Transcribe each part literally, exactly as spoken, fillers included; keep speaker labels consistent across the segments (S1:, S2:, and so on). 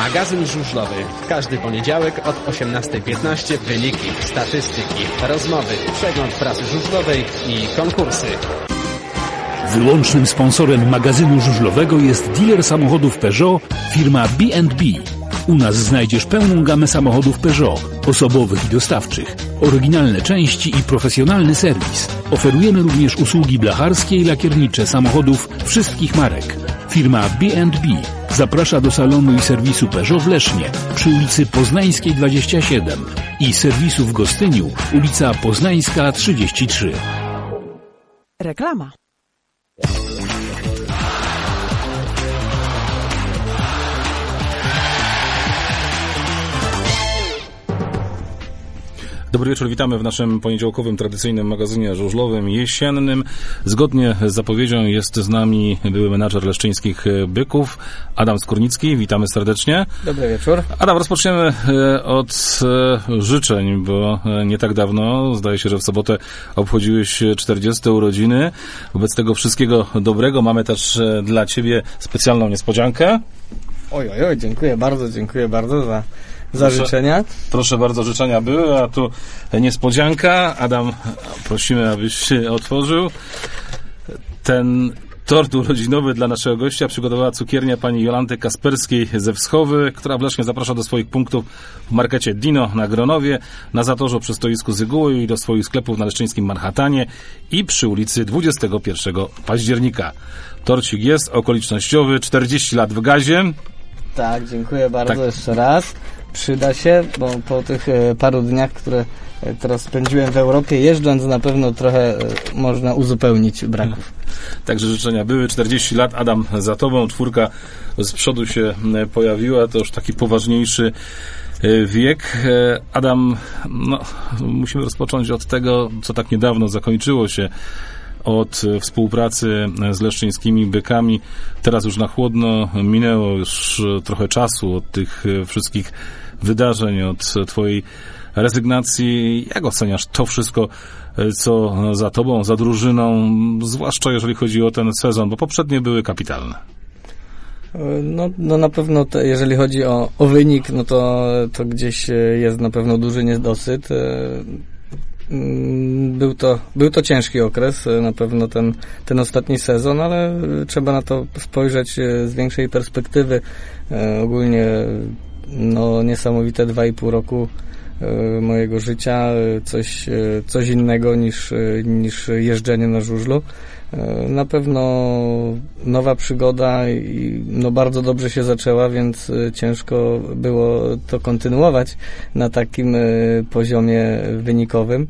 S1: Magazyn żużlowy. W każdy poniedziałek od osiemnastej piętnaście wyniki, statystyki, rozmowy, przegląd prasy żużlowej i konkursy.
S2: Wyłącznym sponsorem magazynu żużlowego jest dealer samochodów Peugeot, firma B and B. U nas znajdziesz pełną gamę samochodów Peugeot, osobowych i dostawczych, oryginalne części i profesjonalny serwis. Oferujemy również usługi blacharskie i lakiernicze samochodów wszystkich marek. Firma B and B zaprasza do salonu i serwisu Peugeot w Lesznie przy ulicy Poznańskiej dwadzieścia siedem i serwisu w Gostyniu, ulica Poznańska trzydzieści trzy.
S3: Reklama.
S4: Dobry wieczór, witamy w naszym poniedziałkowym, tradycyjnym magazynie żużlowym jesiennym. Zgodnie z zapowiedzią jest z nami były menadżer leszczyńskich Byków, Adam Skórnicki. Witamy serdecznie.
S5: Dobry wieczór.
S4: Adam, rozpoczniemy od życzeń, bo nie tak dawno, zdaje się, że w sobotę obchodziłeś czterdzieste urodziny. Wobec tego wszystkiego dobrego. Mamy też dla Ciebie specjalną niespodziankę.
S5: Oj, oj, oj, dziękuję bardzo, dziękuję bardzo za... Za
S4: proszę,
S5: życzenia.
S4: Proszę bardzo, życzenia były, a tu niespodzianka. Adam, prosimy, abyś otworzył. Ten tort urodzinowy dla naszego gościa przygotowała cukiernia pani Jolanty Kasperskiej ze Wschowy, która w Lesznie zaprasza do swoich punktów w markecie Dino na Gronowie, na Zatorzu przy stoisku Zyguły i do swoich sklepów na leszczyńskim Manhattanie i przy ulicy dwudziestego pierwszego października. Torcik jest okolicznościowy, czterdzieści lat w gazie.
S5: Tak, dziękuję bardzo
S4: tak.
S5: jeszcze raz. Przyda się, bo po tych e, paru dniach, które e, teraz spędziłem w Europie, jeżdżąc na pewno trochę e, można uzupełnić braków.
S4: Także życzenia były. czterdzieści lat, Adam, za tobą. Czwórka z przodu się pojawiła. To już taki poważniejszy wiek. Adam, no, musimy rozpocząć od tego, co tak niedawno zakończyło się, od współpracy z leszczyńskimi Bykami. Teraz już na chłodno minęło już trochę czasu od tych wszystkich wydarzeń, od twojej rezygnacji. Jak oceniasz to wszystko, co za tobą, za drużyną, zwłaszcza jeżeli chodzi o ten sezon, bo poprzednie były kapitalne?
S5: No, no na pewno te, jeżeli chodzi o, o wynik, no to, to gdzieś jest na pewno duży niedosyt. Był to, był to ciężki okres, na pewno ten, ten ostatni sezon, ale trzeba na to spojrzeć z większej perspektywy. Ogólnie no, niesamowite dwa i pół roku mojego życia, coś, coś innego niż, niż jeżdżenie na żużlu. Na pewno nowa przygoda i no bardzo dobrze się zaczęła, więc ciężko było to kontynuować na takim poziomie wynikowym.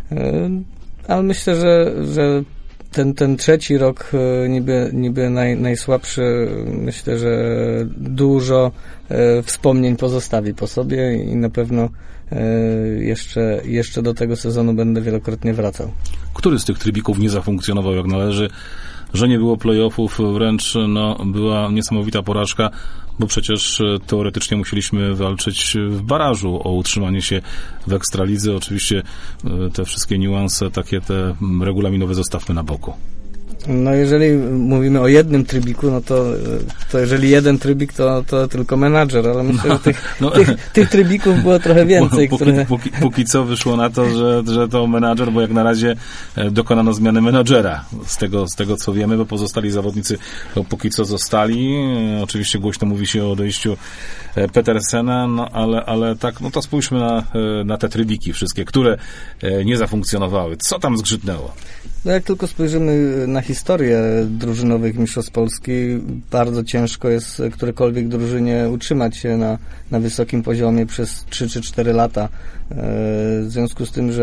S5: Ale myślę, że, że ten, ten trzeci rok niby, niby naj, najsłabszy, myślę, że dużo wspomnień pozostawi po sobie i na pewno jeszcze, jeszcze do tego sezonu będę wielokrotnie wracał.
S4: Który z tych trybików nie zafunkcjonował jak należy? Że nie było play-offów, wręcz no, była niesamowita porażka, bo przecież teoretycznie musieliśmy walczyć w barażu o utrzymanie się w Ekstralidze. Oczywiście te wszystkie niuanse, takie te regulaminowe zostawmy na boku.
S5: No jeżeli mówimy o jednym trybiku, no to, to jeżeli jeden trybik, to, to tylko menadżer, ale myślę, że tych, no, tych, tych trybików było trochę więcej.
S4: Póki,
S5: które...
S4: póki, póki co wyszło na to, że, że to menadżer, bo jak na razie dokonano zmiany menadżera, z tego, z tego co wiemy, bo pozostali zawodnicy póki co zostali. Oczywiście głośno mówi się o odejściu Petersena, no ale, ale tak, no to spójrzmy na, na te trybiki wszystkie, które nie zafunkcjonowały. Co tam zgrzytnęło?
S5: No jak tylko spojrzymy na historię drużynowych mistrzostw Polski, bardzo ciężko jest którekolwiek drużynie utrzymać się na, na wysokim poziomie przez trzy czy cztery lata. W związku z tym, że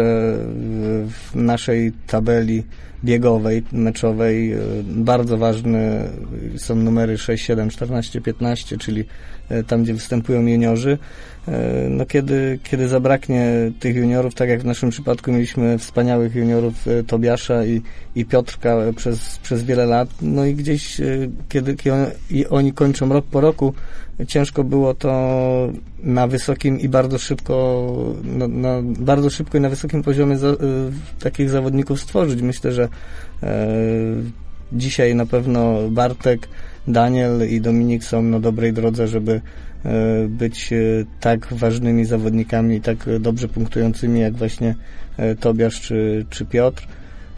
S5: w naszej tabeli biegowej, meczowej bardzo ważne są numery sześć, siedem, czternaście, piętnaście, czyli tam, gdzie występują juniorzy. No kiedy, kiedy zabraknie tych juniorów, tak jak w naszym przypadku mieliśmy wspaniałych juniorów Tobiasza i, i Piotrka przez, przez wiele lat, no i gdzieś kiedy, kiedy oni kończą rok po roku, ciężko było to na wysokim i bardzo szybko no, na, bardzo szybko i na wysokim poziomie za, y, takich zawodników stworzyć. Myślę, że y, dzisiaj na pewno Bartek Daniel i Dominik są na dobrej drodze, żeby być tak ważnymi zawodnikami, tak dobrze punktującymi jak właśnie Tobiasz czy, czy Piotr.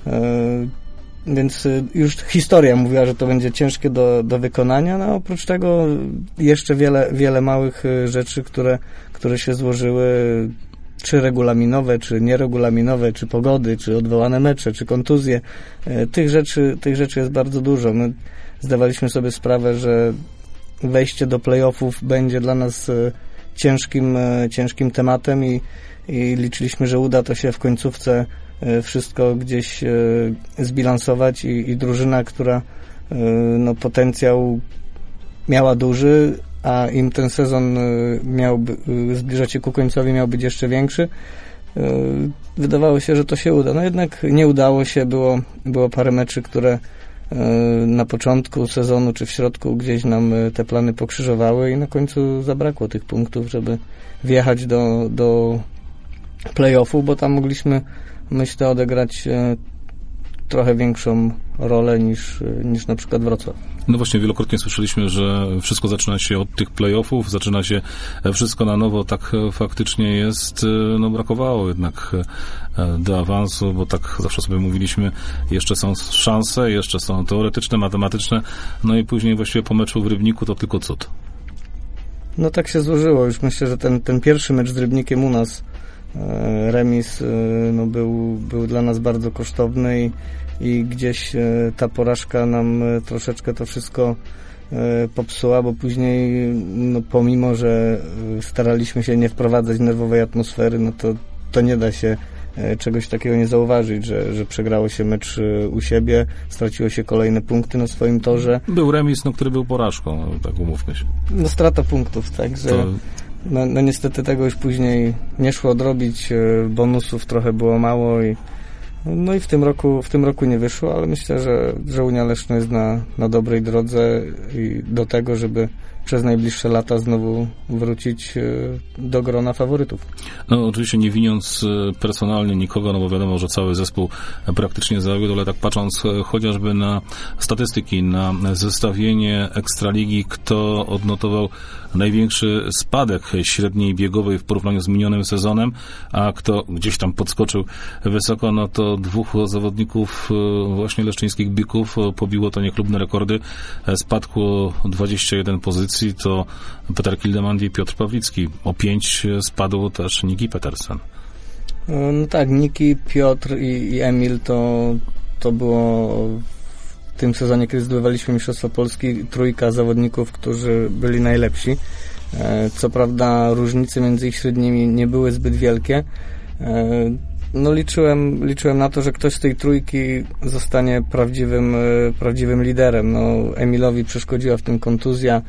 S5: Więc już historia mówiła, że to będzie ciężkie do, do wykonania, no oprócz tego jeszcze wiele, wiele małych rzeczy, które, które się złożyły, czy regulaminowe, czy nieregulaminowe, czy pogody, czy odwołane mecze, czy kontuzje. Tych rzeczy, tych rzeczy jest bardzo dużo. My zdawaliśmy sobie sprawę, że wejście do playoffów będzie dla nas ciężkim, ciężkim tematem i, i liczyliśmy, że uda to się w końcówce wszystko gdzieś zbilansować i, i drużyna, która no, potencjał miała duży, a im ten sezon miał zbliżać się ku końcowi, miał być jeszcze większy. Wydawało się, że to się uda. No jednak nie udało się, było, było parę meczy, które na początku sezonu czy w środku gdzieś nam te plany pokrzyżowały i na końcu zabrakło tych punktów, żeby wjechać do, do play-offu, bo tam mogliśmy, myślę, odegrać trochę większą rolę niż, niż na przykład Wrocław.
S4: No właśnie, wielokrotnie słyszeliśmy, że wszystko zaczyna się od tych play-offów, zaczyna się wszystko na nowo. Tak faktycznie jest. No brakowało jednak do awansu, bo tak zawsze sobie mówiliśmy, jeszcze są szanse, jeszcze są teoretyczne, matematyczne, no i później właściwie po meczu w Rybniku to tylko cud.
S5: No tak się złożyło. Już myślę, że ten, ten pierwszy mecz z Rybnikiem u nas, remis, no był, był dla nas bardzo kosztowny i, i gdzieś ta porażka nam troszeczkę to wszystko popsuła, bo później, no pomimo, że staraliśmy się nie wprowadzać nerwowej atmosfery, no to, to nie da się czegoś takiego nie zauważyć, że, że przegrało się mecz u siebie, straciło się kolejne punkty na swoim torze.
S4: Był remis, no, który był porażką, tak umówmy się.
S5: No strata punktów, tak, że... To... No, no niestety tego już później nie szło odrobić, bonusów trochę było mało i no i w tym roku, w tym roku nie wyszło, ale myślę, że, że Unia Leszno jest na, na dobrej drodze i do tego, żeby przez najbliższe lata znowu wrócić do grona faworytów.
S4: No oczywiście nie winiąc personalnie nikogo, no bo wiadomo, że cały zespół praktycznie zawiódł, ale tak patrząc chociażby na statystyki, na zestawienie Ekstraligi, kto odnotował największy spadek średniej biegowej w porównaniu z minionym sezonem, a kto gdzieś tam podskoczył wysoko, no to dwóch zawodników właśnie leszczyńskich byków pobiło to niechlubne rekordy. Spadło dwadzieścia jeden pozycji, to Peter Kildemand i Piotr Pawlicki. O pięć spadł też Niki Petersen.
S5: No tak, Niki, Piotr i, i Emil to, to było w tym sezonie, kiedy zdobywaliśmy Mistrzostwo Polski, trójka zawodników, którzy byli najlepsi. Co prawda różnice między ich średnimi nie były zbyt wielkie. No liczyłem, liczyłem na to, że ktoś z tej trójki zostanie prawdziwym, prawdziwym liderem. No, Emilowi przeszkodziła w tym kontuzja.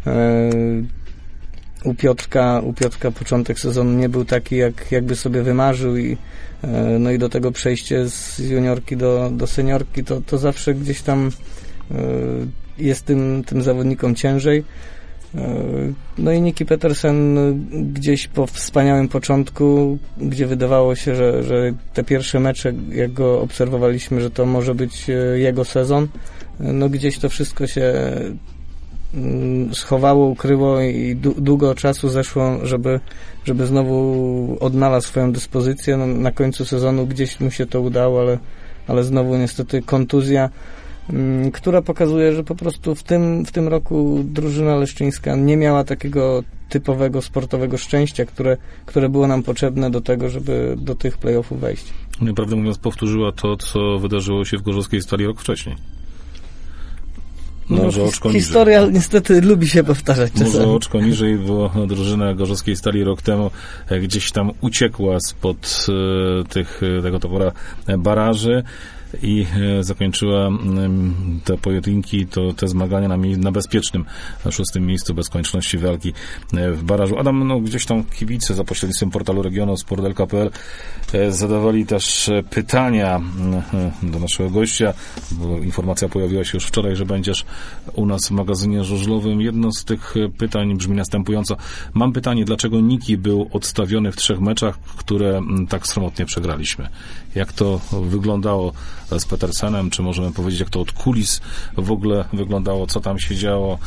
S5: U Piotrka, u Piotrka początek sezonu nie był taki, jak, jakby sobie wymarzył i no i do tego przejście z juniorki do, do seniorki, to, to zawsze gdzieś tam jest tym, tym zawodnikom ciężej. No i Niki Petersen gdzieś po wspaniałym początku, gdzie wydawało się, że, że te pierwsze mecze, jak go obserwowaliśmy, że to może być jego sezon, no gdzieś to wszystko się schowało, ukryło i długo czasu zeszło, żeby, żeby znowu odnalazł swoją dyspozycję. No, na końcu sezonu gdzieś mu się to udało, ale, ale znowu niestety kontuzja, która pokazuje, że po prostu w tym, w tym roku drużyna leszczyńska nie miała takiego typowego sportowego szczęścia, które, które było nam potrzebne do tego, żeby do tych play-offów wejść.
S4: Prawdę mówiąc, powtórzyła to, co wydarzyło się w Gorzowskiej Stali rok wcześniej.
S5: No, może oczko historia niżej. Niestety lubi się powtarzać czasami.
S4: Może oczko niżej, bo drużyna Gorzowskiej Stali rok temu gdzieś tam uciekła spod tych, tego topora baraży i zakończyła te pojedynki, to te zmagania na, na bezpiecznym, na szóstym miejscu bez konieczności walki w barażu. Adam, no gdzieś tam kibice za pośrednictwem portalu regionu spordelka kropka pe el zadawali też pytania do naszego gościa, bo informacja pojawiła się już wczoraj, że będziesz u nas w magazynie żużlowym. Jedno z tych pytań brzmi następująco. Mam pytanie, dlaczego Niki był odstawiony w trzech meczach, które tak sromotnie przegraliśmy? Jak to wyglądało z Petersenem? Czy możemy powiedzieć, jak to od kulis w ogóle wyglądało? Co tam się działo?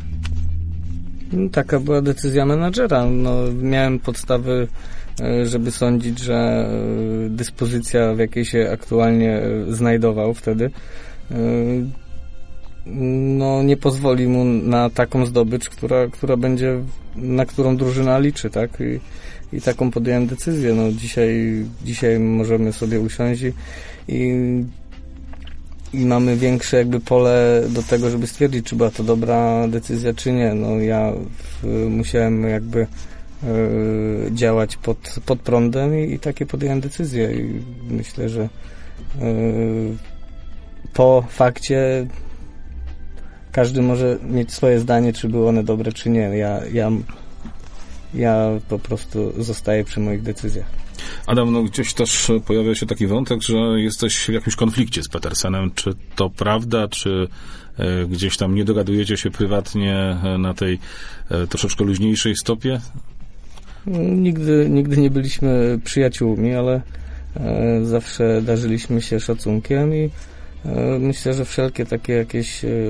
S5: Taka była decyzja menadżera. No, miałem podstawy, żeby sądzić, że dyspozycja, w jakiej się aktualnie znajdował wtedy, no, nie pozwoli mu na taką zdobycz, która, która będzie, na którą drużyna liczy, tak? I, i taką podjąłem decyzję. No, dzisiaj, dzisiaj możemy sobie usiąść i, i i mamy większe jakby pole do tego, żeby stwierdzić, czy była to dobra decyzja, czy nie. No ja w, musiałem jakby y, działać pod, pod prądem i, i takie podjąłem decyzje i myślę, że y, po fakcie każdy może mieć swoje zdanie, czy były one dobre, czy nie. Ja, ja, ja po prostu zostaję przy moich decyzjach.
S4: Adam, no gdzieś też pojawia się taki wątek, że jesteś w jakimś konflikcie z Petersenem. Czy to prawda, czy e, gdzieś tam nie dogadujecie się prywatnie e, na tej e, troszeczkę luźniejszej stopie?
S5: Nigdy, nigdy nie byliśmy przyjaciółmi, ale e, zawsze darzyliśmy się szacunkiem i e, myślę, że wszelkie takie jakieś e,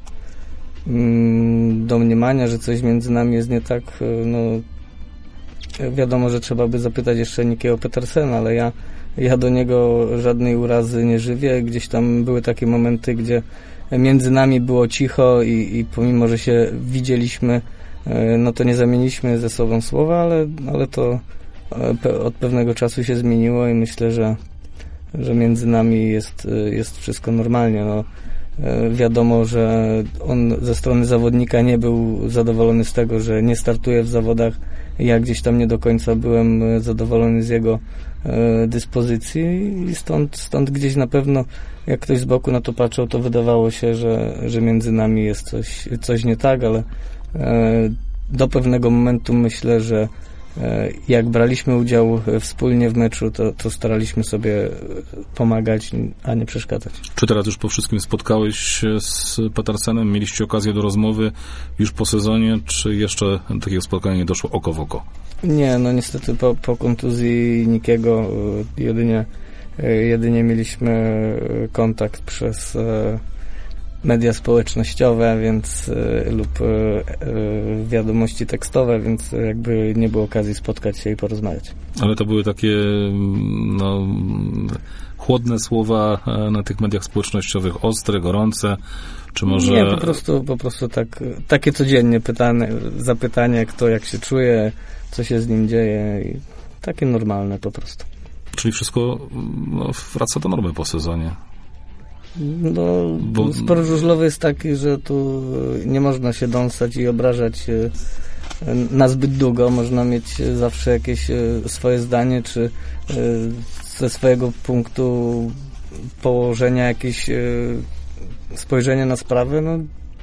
S5: mm, domniemania, że coś między nami jest nie tak, e, no wiadomo, że trzeba by zapytać jeszcze Nikiego Petersena, ale ja, ja do niego żadnej urazy nie żywię. Gdzieś tam były takie momenty, gdzie między nami było cicho i, i pomimo, że się widzieliśmy, no to nie zamieniliśmy ze sobą słowa, ale, ale to od pewnego czasu się zmieniło i myślę, że, że między nami jest, jest wszystko normalnie. No, wiadomo, że on ze strony zawodnika nie był zadowolony z tego, że nie startuje w zawodach. Ja gdzieś tam nie do końca byłem zadowolony z jego e, dyspozycji i stąd, stąd gdzieś na pewno, jak ktoś z boku na to patrzył, to wydawało się, że, że między nami jest coś, coś nie tak, ale e, do pewnego momentu myślę, że e, jak braliśmy udział wspólnie w meczu, to, to staraliśmy sobie pomagać, a nie przeszkadzać.
S4: Czy teraz już po wszystkim spotkałeś się z Petersenem? Mieliście okazję do rozmowy już po sezonie, czy jeszcze takiego spotkania nie doszło oko w oko?
S5: Nie, no niestety po, po kontuzji Nikiego jedynie, jedynie mieliśmy kontakt przez media społecznościowe, więc lub wiadomości tekstowe, więc jakby nie było okazji spotkać się i porozmawiać.
S4: Ale to były takie no, chłodne słowa na tych mediach społecznościowych, ostre, gorące, czy może...
S5: Nie, po prostu, po prostu tak, takie codziennie pytanie, zapytanie, kto jak się czuje, co się z nim dzieje i takie normalne po prostu.
S4: Czyli wszystko no, wraca do normy po sezonie.
S5: No, Bo... sport żużlowy jest taki, że tu nie można się dąsać i obrażać na zbyt długo. Można mieć zawsze jakieś swoje zdanie, czy ze swojego punktu położenia jakieś spojrzenie na sprawę. No,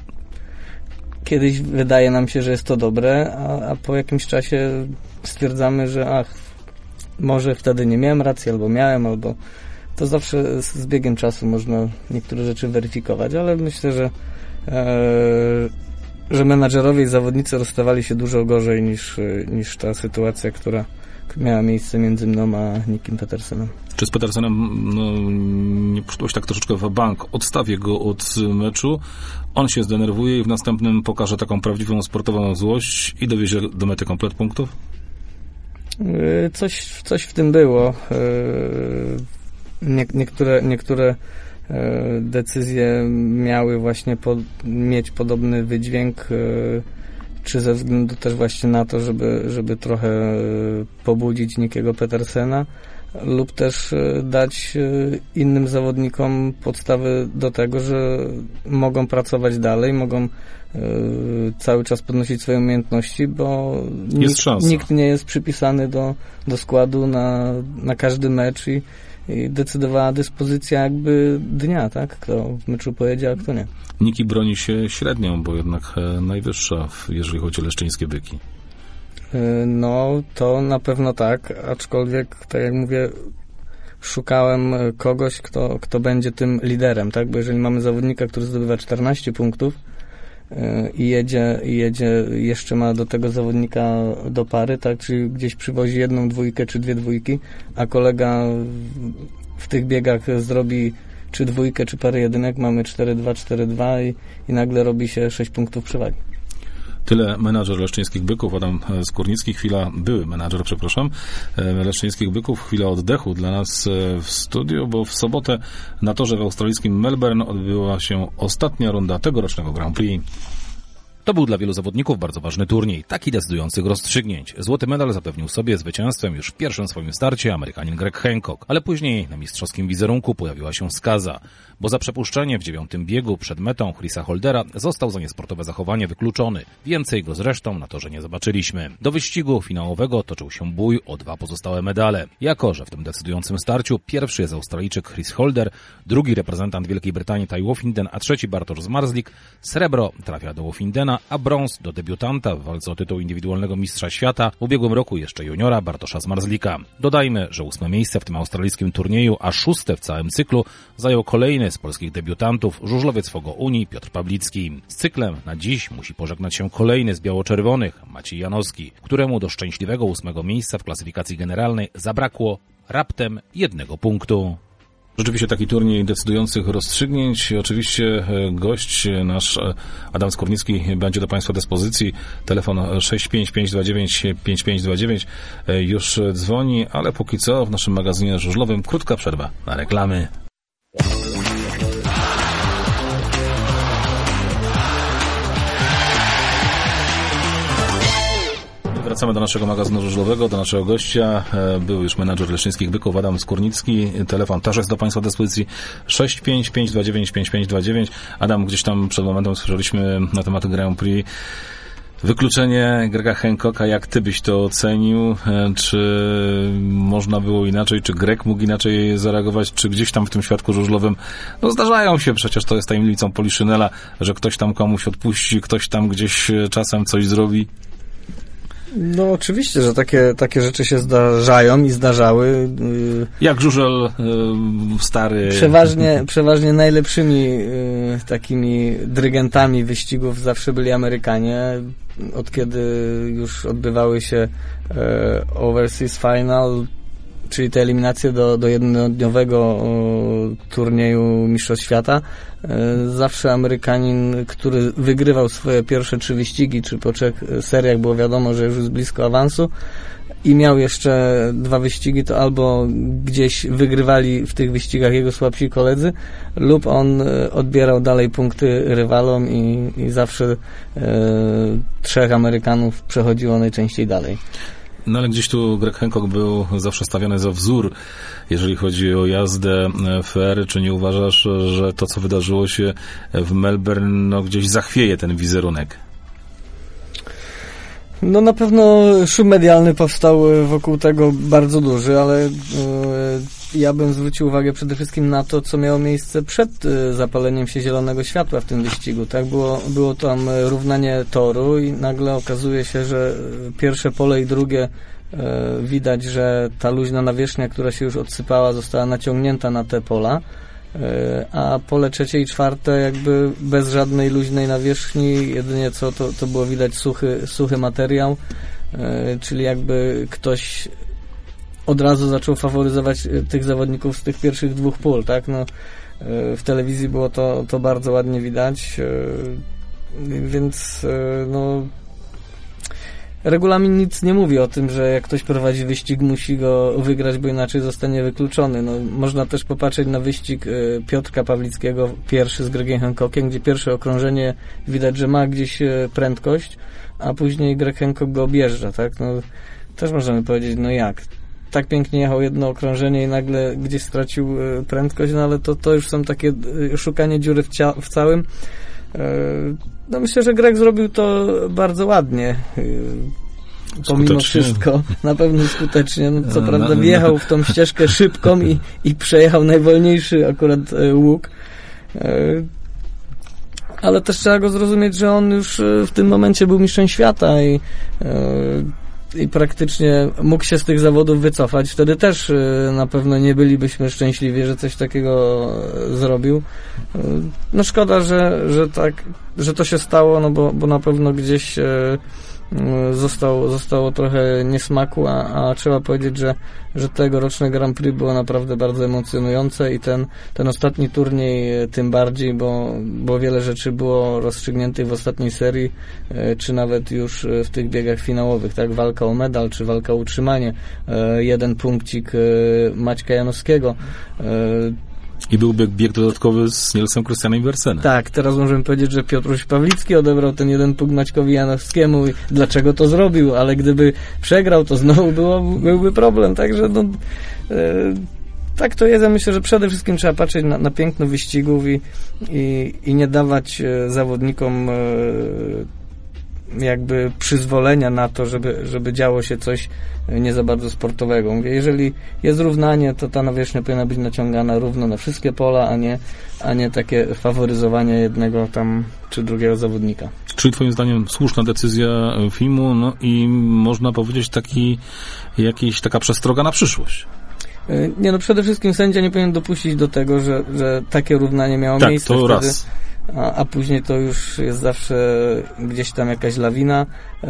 S5: kiedyś wydaje nam się, że jest to dobre, a, a po jakimś czasie stwierdzamy, że ach, może wtedy nie miałem racji, albo miałem, albo to zawsze z, z biegiem czasu można niektóre rzeczy weryfikować, ale myślę, że e, że menadżerowie i zawodnicy rozstawali się dużo gorzej niż, niż ta sytuacja, która miała miejsce między mną a Nikim Petersenem.
S4: Czy z Petersenem no, nie poszło tak troszeczkę w bank? Odstawię go od meczu, on się zdenerwuje i w następnym pokaże taką prawdziwą sportową złość i dowiezie do mety komplet punktów?
S5: Coś, coś w tym było. Nie, niektóre, niektóre decyzje miały właśnie po, mieć podobny wydźwięk, czy ze względu też właśnie na to, żeby, żeby trochę pobudzić Nikiego Petersena, lub też dać innym zawodnikom podstawy do tego, że mogą pracować dalej, mogą cały czas podnosić swoje umiejętności, bo nikt, nikt nie jest przypisany do, do składu na, na każdy mecz i, i decydowała dyspozycja jakby dnia, tak? Kto w meczu pojedzie, a kto nie.
S4: Niki broni się średnią, bo jednak najwyższa, jeżeli chodzi o leszczyńskie byki.
S5: No, to na pewno tak, aczkolwiek, tak jak mówię, szukałem kogoś, kto, kto będzie tym liderem, tak? Bo jeżeli mamy zawodnika, który zdobywa czternaście punktów yy, i jedzie, i jedzie, jeszcze ma do tego zawodnika do pary, tak? Czyli gdzieś przywozi jedną dwójkę czy dwie dwójki, a kolega w, w tych biegach zrobi czy dwójkę, czy parę jedynek, mamy cztery dwa, cztery dwa i, i nagle robi się sześć punktów przewagi.
S4: Tyle menadżer leszczyńskich byków, Adam Skórnicki, chwila, były menadżer, przepraszam, leszczyńskich byków, chwila oddechu dla nas w studiu, bo w sobotę na torze w australijskim Melbourne odbyła się ostatnia runda tegorocznego Grand Prix.
S6: To był dla wielu zawodników bardzo ważny turniej, taki decydujących rozstrzygnięć. Złoty medal zapewnił sobie zwycięstwem już w pierwszym swoim starcie Amerykanin Greg Hancock, ale później na mistrzowskim wizerunku pojawiła się skaza, bo za przepuszczenie w dziewiątym biegu przed metą Chrisa Holdera został za niesportowe zachowanie wykluczony. Więcej go zresztą na torze nie zobaczyliśmy. Do wyścigu finałowego toczył się bój o dwa pozostałe medale. Jako że w tym decydującym starciu pierwszy jest Australijczyk Chris Holder, drugi reprezentant Wielkiej Brytanii Ty Woffinden, a trzeci Bartosz Zmarzlik, srebro trafia do Woffindena, a brąz do debiutanta w walce o tytuł indywidualnego mistrza świata, w ubiegłym roku jeszcze juniora Bartosza Zmarzlika. Dodajmy, że ósme miejsce w tym australijskim turnieju, a szóste w całym cyklu zajął kolejny z polskich debiutantów, żużlowiec Fogo Unii Piotr Pawlicki. Z cyklem na dziś musi pożegnać się kolejny z biało-czerwonych, Maciej Janowski, któremu do szczęśliwego ósmego miejsca w klasyfikacji generalnej zabrakło raptem jednego punktu.
S4: Rzeczywiście taki turniej decydujących rozstrzygnięć. Oczywiście gość nasz Adam Skórnicki będzie do Państwa dyspozycji. Telefon sześć pięć pięć dwa dziewięć pięć pięć dwa dziewięć już dzwoni, ale póki co w naszym magazynie żużlowym krótka przerwa na reklamy. Wracamy do naszego magazynu żużlowego, do naszego gościa. Był już menadżer leszczyńskich byków Adam Skórnicki. Telefon też jest do Państwa dyspozycji sześć pięć pięć dwa dziewięć pięć pięć dwa dziewięć. Adam, gdzieś tam przed momentem słyszeliśmy na temat Grand Prix. Wykluczenie Grega Hancocka, jak Ty byś to ocenił? Czy można było inaczej? Czy Greg mógł inaczej zareagować? Czy gdzieś tam w tym świadku żużlowym, no zdarzają się, przecież to jest tajemnicą Poliszynela, że ktoś tam komuś odpuści, ktoś tam gdzieś czasem coś zrobi?
S5: No oczywiście, że takie, takie rzeczy się zdarzają i zdarzały.
S4: Jak żużel stary.
S5: Przeważnie, przeważnie najlepszymi takimi dyrygentami wyścigów zawsze byli Amerykanie. Od kiedy już odbywały się Overseas Final, czyli te eliminacje do, do jednodniowego o, turnieju Mistrzostw Świata, e, zawsze Amerykanin, który wygrywał swoje pierwsze trzy wyścigi, czy po trzech seriach było wiadomo, że już jest blisko awansu i miał jeszcze dwa wyścigi, to albo gdzieś wygrywali w tych wyścigach jego słabsi koledzy, lub on e, odbierał dalej punkty rywalom i, i zawsze e, trzech Amerykanów przechodziło najczęściej dalej.
S4: No ale gdzieś tu Greg Hancock był zawsze stawiany za wzór, jeżeli chodzi o jazdę fair. Czy nie uważasz, że to, co wydarzyło się w Melbourne, no gdzieś zachwieje ten wizerunek?
S5: No na pewno szum medialny powstał wokół tego bardzo duży, ale yy, ja bym zwrócił uwagę przede wszystkim na to, co miało miejsce przed yy, zapaleniem się zielonego światła w tym wyścigu. Tak, było, było tam równanie toru i nagle okazuje się, że pierwsze pole i drugie yy, widać, że ta luźna nawierzchnia, która się już odsypała, została naciągnięta na te pola. A pole trzecie i czwarte jakby bez żadnej luźnej nawierzchni, jedynie co to, to było widać suchy, suchy materiał, czyli jakby ktoś od razu zaczął faworyzować tych zawodników z tych pierwszych dwóch pól, tak? No, w telewizji było to, to bardzo ładnie widać, więc no regulamin nic nie mówi o tym, że jak ktoś prowadzi wyścig, musi go wygrać, bo inaczej zostanie wykluczony. No, można też popatrzeć na wyścig y, Piotrka Pawlickiego, pierwszy z Gregiem Hancockiem, gdzie pierwsze okrążenie widać, że ma gdzieś y, prędkość, a później Greg Hancock go objeżdża, tak? No, też możemy powiedzieć, no jak? Tak pięknie jechał jedno okrążenie i nagle gdzieś stracił y, prędkość, no ale to, to już są takie y, szukanie dziury w, cia- w całym. No myślę, że Greg zrobił to bardzo ładnie. Pomimo skutecznie. Wszystko. Na pewno skutecznie. No, co no, prawda wjechał w tą ścieżkę szybką i, i przejechał najwolniejszy akurat łuk. Ale też trzeba go zrozumieć, że on już w tym momencie był mistrzem świata i i praktycznie mógł się z tych zawodów wycofać. Wtedy też na pewno nie bylibyśmy szczęśliwi, że coś takiego zrobił. No szkoda, że, że tak, że to się stało, no bo, bo na pewno gdzieś Został, zostało trochę niesmaku, a, a trzeba powiedzieć, że, że tegoroczne Grand Prix było naprawdę bardzo emocjonujące i ten, ten ostatni turniej tym bardziej, bo, bo wiele rzeczy było rozstrzygniętych w ostatniej serii, czy nawet już w tych biegach finałowych, tak? Walka o medal, czy walka o utrzymanie, jeden punkcik Maćka Janowskiego.
S4: I byłby bieg dodatkowy z Nielsem Christianem Iversenem.
S5: Tak, teraz możemy powiedzieć, że Piotruś Pawlicki odebrał ten jeden punkt Maćkowi Janowskiemu i dlaczego to zrobił, ale gdyby przegrał, to znowu było, byłby problem, także no, e, tak to jest. Ja myślę, że przede wszystkim trzeba patrzeć na, na piękno wyścigów i, i, i nie dawać e, zawodnikom e, jakby przyzwolenia na to, żeby, żeby działo się coś nie za bardzo sportowego. Mówię, jeżeli jest równanie, to ta nawierzchnia powinna być naciągana równo na wszystkie pola, a nie, a nie takie faworyzowanie jednego tam czy drugiego zawodnika.
S4: Czyli twoim zdaniem słuszna decyzja F I M-u, no i można powiedzieć taki, jakiś, taka przestroga na przyszłość.
S5: Nie, no przede wszystkim sędzia nie powinien dopuścić do tego, że, że takie równanie miało
S4: tak,
S5: miejsce.
S4: To
S5: wtedy,
S4: raz.
S5: A, a później to już jest zawsze gdzieś tam jakaś lawina.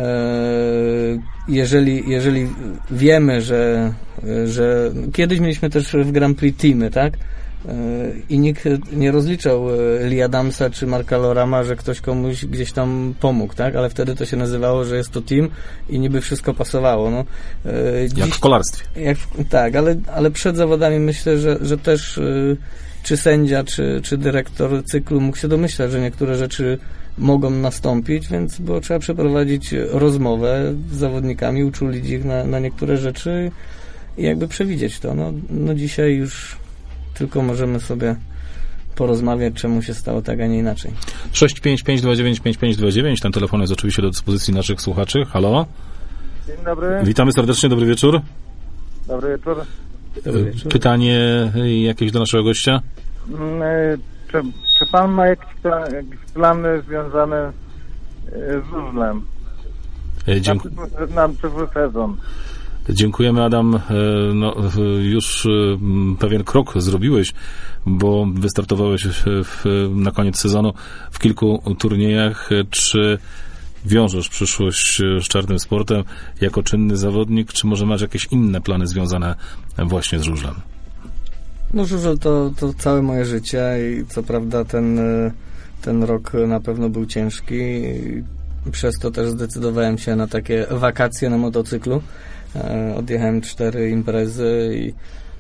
S5: Jeżeli, jeżeli wiemy, że, że kiedyś mieliśmy też w Grand Prix teamy, tak? I nikt nie rozliczał Lee Adamsa czy Marka Lorama, że ktoś komuś gdzieś tam pomógł, tak? Ale wtedy to się nazywało, że jest to team i niby wszystko pasowało. No. Dziś,
S4: jak w kolarstwie.
S5: Jak w, tak, ale, ale przed zawodami myślę, że, że też czy sędzia, czy, czy dyrektor cyklu mógł się domyślać, że niektóre rzeczy mogą nastąpić, więc było trzeba przeprowadzić rozmowę z zawodnikami, uczulić ich na, na niektóre rzeczy i jakby przewidzieć to. No, no dzisiaj już tylko możemy sobie porozmawiać, czemu się stało tak, a nie inaczej.
S4: sześć pięć pięć dwa dziewięć pięć pięć dwa dziewięć, ten telefon jest oczywiście do dyspozycji naszych słuchaczy. Halo?
S7: Dzień dobry.
S4: Witamy serdecznie, dobry wieczór.
S7: Dobry wieczór.
S5: Dobry wieczór.
S4: Pytanie jakieś do naszego gościa?
S7: Czy, czy pan ma jakieś, jakieś plany związane z żużlem?
S4: Dziękuję.
S7: Na przyszły sezon.
S4: Dziękujemy, Adam. No, już pewien krok zrobiłeś, bo wystartowałeś w, na koniec sezonu w kilku turniejach. Czy wiążesz przyszłość z czarnym sportem jako czynny zawodnik, czy może masz jakieś inne plany związane właśnie z żużlem?
S5: No żużel to, to całe moje życie i co prawda ten, ten rok na pewno był ciężki. Przez to też zdecydowałem się na takie wakacje na motocyklu. Odjechałem cztery imprezy i,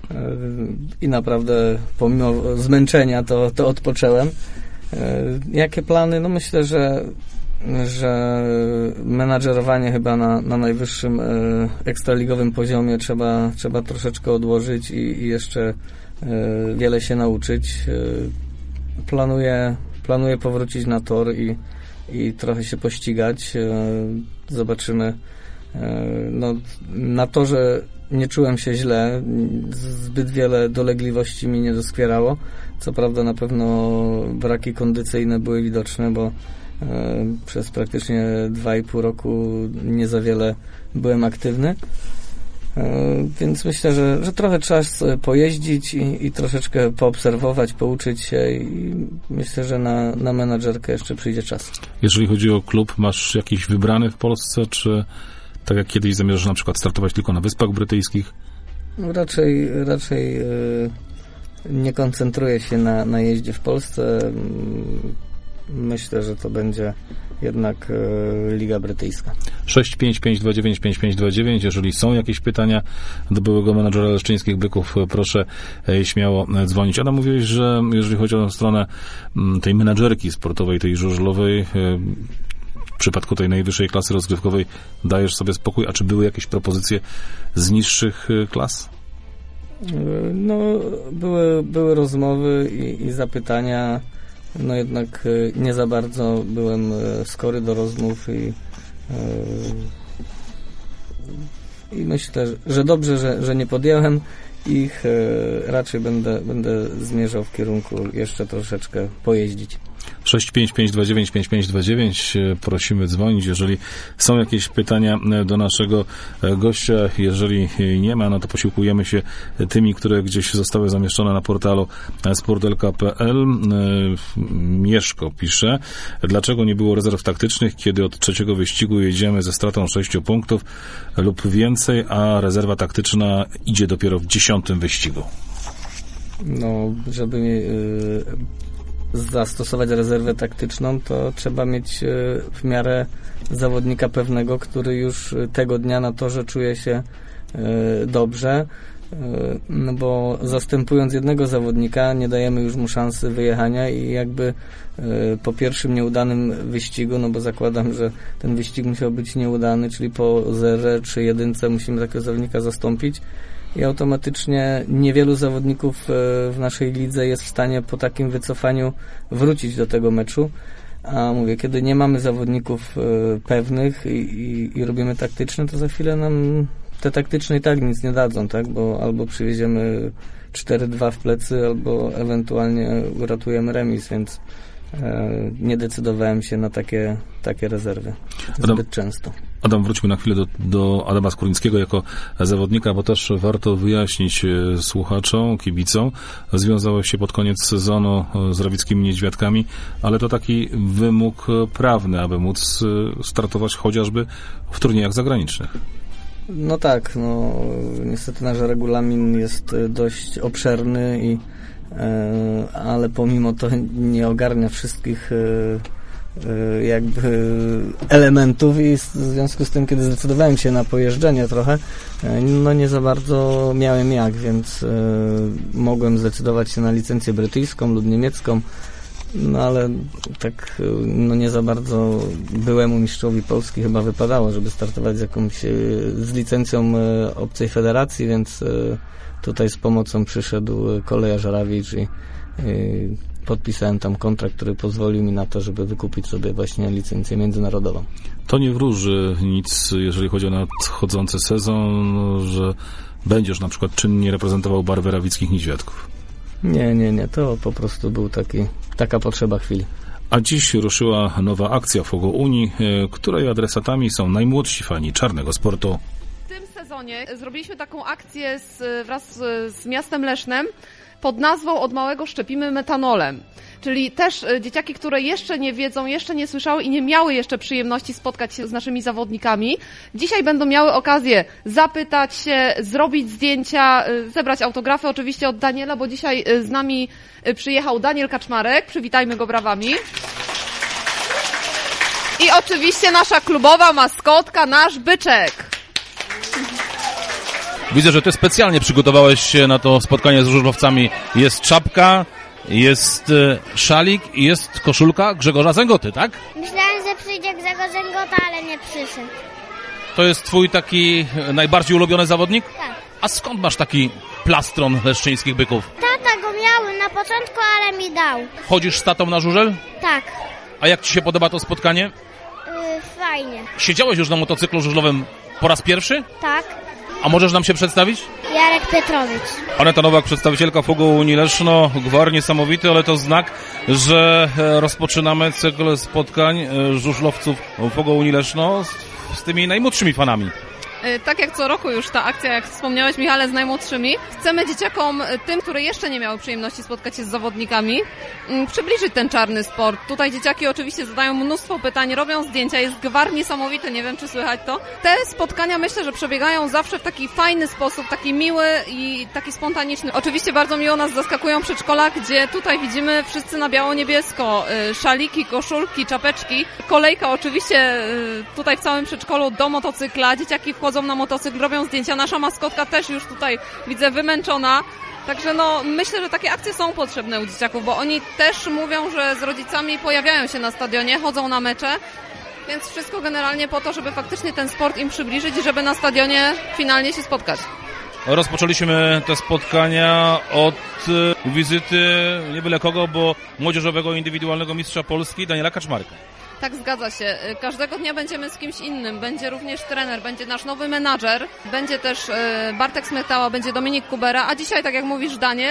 S5: i naprawdę pomimo zmęczenia to, to odpocząłem. Jakie plany? No myślę, że że menadżerowanie chyba na, na najwyższym e, ekstraligowym poziomie trzeba, trzeba troszeczkę odłożyć i, i jeszcze e, wiele się nauczyć. E, planuję, planuję powrócić na tor i, i trochę się pościgać. E, zobaczymy. E, no, na torze nie czułem się źle. Zbyt wiele dolegliwości mi nie doskwierało. Co prawda na pewno braki kondycyjne były widoczne, bo przez praktycznie dwa i pół roku nie za wiele byłem aktywny, więc myślę, że, że trochę trzeba pojeździć i, i troszeczkę poobserwować, pouczyć się i myślę, że na, na menadżerkę jeszcze przyjdzie czas. Jeżeli chodzi o klub, masz jakiś wybrany w Polsce, czy tak jak kiedyś zamierzasz na przykład startować tylko na Wyspach Brytyjskich? No raczej raczej yy, nie koncentruję się na, na jeździe w Polsce. Myślę, że to będzie jednak e, Liga Brytyjska. sześć pięć pięć dwa dziewięć pięć pięć dwa dziewięć. Jeżeli są jakieś pytania do byłego menadżera Leszczyńskich Byków, proszę e, śmiało dzwonić. Adam, mówiłeś, że jeżeli chodzi o stronę m, tej menadżerki sportowej, tej żużlowej, e, w przypadku tej najwyższej klasy rozgrywkowej dajesz sobie spokój, a czy były jakieś propozycje z niższych e, klas? No, były, były rozmowy i, i zapytania. No jednak nie za bardzo byłem skory do rozmów i, i myślę, że dobrze, że, że nie podjąłem ich. Raczej będę, będę zmierzał w kierunku jeszcze troszeczkę pojeździć.
S4: sześć pięć pięć dwa dziewięć pięć pięć dwa dziewięć. Prosimy dzwonić, jeżeli są jakieś pytania do naszego gościa. Jeżeli nie ma, no to posiłkujemy się tymi, które gdzieś zostały zamieszczone na portalu sportelka kropka pe el. Mieszko pisze, dlaczego nie było rezerw taktycznych, kiedy od trzeciego wyścigu jedziemy ze stratą sześciu punktów lub więcej, a rezerwa taktyczna idzie dopiero w dziesiątym wyścigu?
S5: No, żeby y, zastosować rezerwę taktyczną, to trzeba mieć y, w miarę zawodnika pewnego, który już tego dnia na torze czuje się y, dobrze, y, no bo zastępując jednego zawodnika nie dajemy już mu szansy wyjechania i jakby y, po pierwszym nieudanym wyścigu, no bo zakładam, że ten wyścig musiał być nieudany, czyli po zerze czy jedynce musimy takiego zawodnika zastąpić, i automatycznie niewielu zawodników w naszej lidze jest w stanie po takim wycofaniu wrócić do tego meczu. A mówię, kiedy nie mamy zawodników pewnych i, i, i robimy taktyczne, to za chwilę nam te taktyczne i tak nic nie dadzą, tak? Bo albo przywieziemy cztery dwa w plecy, albo ewentualnie uratujemy remis, więc e, nie decydowałem się na takie, takie rezerwy zbyt
S4: Adam,
S5: często.
S4: Adam, wróćmy na chwilę do, do Adama Skórnickiego jako zawodnika, bo też warto wyjaśnić słuchaczom, kibicom. Związałeś się pod koniec sezonu z rawickimi niedźwiadkami, ale to taki wymóg prawny, aby móc startować chociażby w turniejach zagranicznych.
S5: No tak, no niestety nasz regulamin jest dość obszerny, i, e, ale pomimo to nie ogarnia wszystkich e, jakby elementów, i w związku z tym, kiedy zdecydowałem się na pojeżdżenie trochę, no nie za bardzo miałem jak, więc e, mogłem zdecydować się na licencję brytyjską lub niemiecką, no ale tak no nie za bardzo byłemu mistrzowi Polski chyba wypadało, żeby startować z jakąś z licencją obcej federacji, więc tutaj z pomocą przyszedł Kolejarz Żarawicz i, i podpisałem tam kontrakt, który pozwolił mi na to, żeby wykupić sobie właśnie licencję międzynarodową. To
S4: nie wróży nic, jeżeli chodzi o nadchodzący sezon, że będziesz na przykład czynnie reprezentował barwy rawickich niedźwiadków.
S5: Nie, nie, nie. To po prostu był taki, taka potrzeba chwili.
S4: A dziś ruszyła nowa akcja Fogo Unii, której adresatami są najmłodsi fani czarnego sportu.
S8: W tym sezonie zrobiliśmy taką akcję z, wraz z, z miastem Lesznem pod nazwą Od małego szczepimy metanolem. Czyli też dzieciaki, które jeszcze nie wiedzą, jeszcze nie słyszały i nie miały jeszcze przyjemności spotkać się z naszymi zawodnikami, dzisiaj będą miały okazję zapytać się, zrobić zdjęcia, zebrać autografy oczywiście od Daniela, bo dzisiaj z nami przyjechał Daniel Kaczmarek. Przywitajmy go brawami. I oczywiście nasza klubowa maskotka, nasz byczek.
S6: Widzę, że ty specjalnie przygotowałeś się na to spotkanie z żużlowcami. Jest czapka, jest szalik i jest koszulka Grzegorza Zęgoty, tak?
S9: Myślałem, że przyjdzie Grzegorz Zęgota, ale nie przyszedł.
S6: To jest twój taki najbardziej ulubiony zawodnik?
S9: Tak.
S6: A skąd masz taki plastron leszczyńskich byków?
S9: Tata go miał na początku, ale mi dał.
S6: Chodzisz z tatą na żużel?
S9: Tak.
S6: A jak ci się podoba to spotkanie?
S9: Yy, fajnie.
S6: Siedziałeś już na motocyklu żużlowym po raz pierwszy?
S9: Tak.
S6: A możesz nam się przedstawić?
S9: Jarek Pietrowicz.
S4: Aneta Nowak, przedstawicielka Fogo Unii Leszno. Gwar niesamowity, ale to znak, że rozpoczynamy cykl spotkań żużlowców Fogo Unii Leszno z, z tymi najmłodszymi fanami.
S8: Tak jak co roku już ta akcja, jak wspomniałeś, Michale, z najmłodszymi. Chcemy dzieciakom, tym, które jeszcze nie miały przyjemności spotkać się z zawodnikami, przybliżyć ten czarny sport. Tutaj dzieciaki oczywiście zadają mnóstwo pytań, robią zdjęcia, jest gwar niesamowity, nie wiem, czy słychać to. Te spotkania myślę, że przebiegają zawsze w taki fajny sposób, taki miły i taki spontaniczny. Oczywiście bardzo miło nas zaskakują przedszkola, gdzie tutaj widzimy wszyscy na biało-niebiesko. Szaliki, koszulki, czapeczki. Kolejka oczywiście tutaj w całym przedszkolu do motocykla. Dzieciaki wchodzą na motocykl, robią zdjęcia. Nasza maskotka też już tutaj widzę wymęczona. Także no myślę, że takie akcje są potrzebne u dzieciaków, bo oni też mówią, że z rodzicami pojawiają się na stadionie, chodzą na mecze, więc wszystko generalnie po to, żeby faktycznie ten sport im przybliżyć i żeby na stadionie finalnie się spotkać.
S4: Rozpoczęliśmy te spotkania od wizyty nie byle kogo, bo młodzieżowego indywidualnego mistrza Polski Daniela Kaczmarka.
S8: Tak, zgadza się. Każdego dnia będziemy z kimś innym. Będzie również trener, będzie nasz nowy menadżer, będzie też Bartek Smetała, będzie Dominik Kubera, a dzisiaj, tak jak mówisz, Daniel.